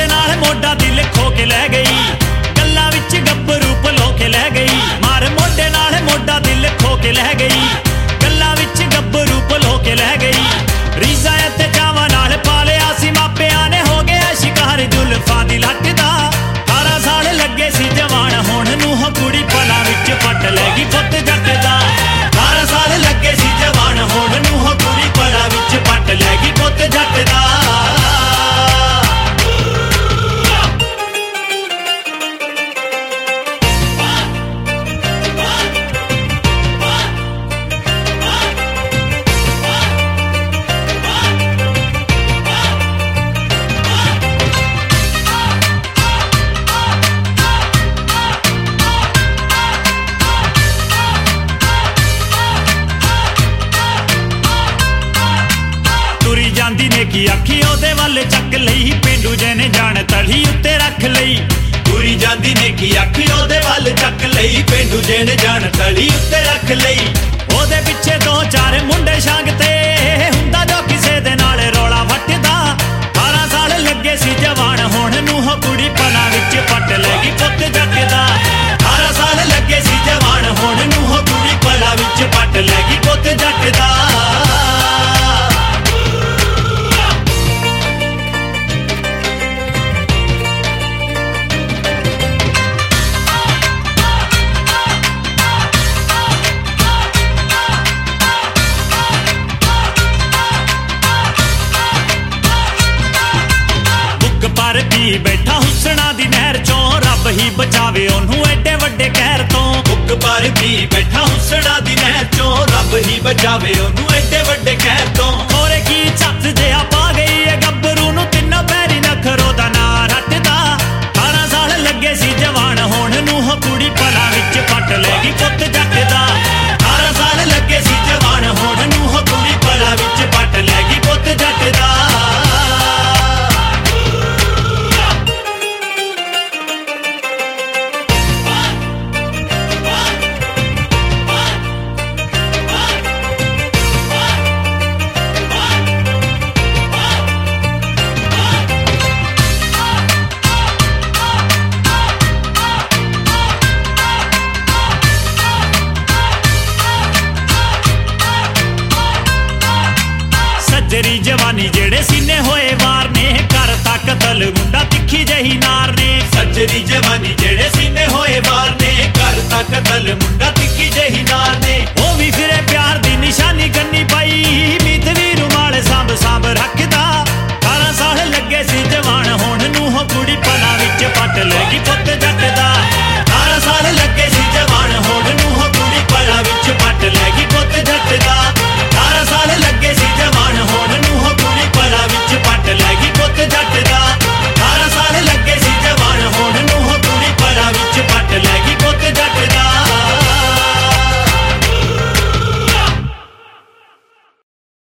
नाल मोढा दिल खो के लै गई, गल्लां विच गब्बरू पलो के लै गई। मार मोढे नाल मोढा दिल खो के लै गई, गल्लां विच गब्बरू पलो के लै गई। रीज़ां ते चावां नाल पालिया सी मापियां ने, हो गया शिकार जुल्फां दी लट दा। 18 साल लगे सी जवान होण नूं, हो कुड़ी पलां विच पट लैगी पुत्त जट दा। 18 साल लगे सी जवान होण नूं, हो कुड़ी पलां विच पट लैगी पुत्त जट दा। तुरी जांदी ने की अखी ओदे वल चक लई, पेंडू जे ने जान तड़ी उत्ते रख लई। तुरी जांदी ने की अखी ओदे वल चक लई, पेंडू जे ने जान तड़ी उत्ते रख लई। ओदे पिछे 2-4 मुंडे छांगते, हुंदा जो किसे दे नाल रौला वटदा। 18 साल लगे सी जवान होण नूं, हो कुड़ी पलां विच पट लैगी पुत्त जट दा। 18 साल लगे सी जवान होण नूं, हो कुड़ी पलां विच पट लैगी पुत्त जट दा। पर पी बैठा हुसना दी नहर चों, रब ही बचावे ओनू एडे वड्डे कहर तो। बुक पर पी बैठा हुसना दी नहर चों, रब ही बचावे ओनू एडे वड्डे कहर तो। होरे की छत जिहा पा गई है गब्बरू नूं, तिन्नों पैरी नखरो दा नां रटदा। 18 साल लगे सी जवान होण नूं, हो कुड़ी पलां विच पट लैगी पुत्त जट दा। 18 साल लगे सी जवान होण नूं, हो कुड़ी पलां विच पट लैगी पुत्त जट दा। सजरी जवानी जेड़े सीने होए वार ने, करता कतल मुंडा तिखी जही नार ने। सजरी जवानी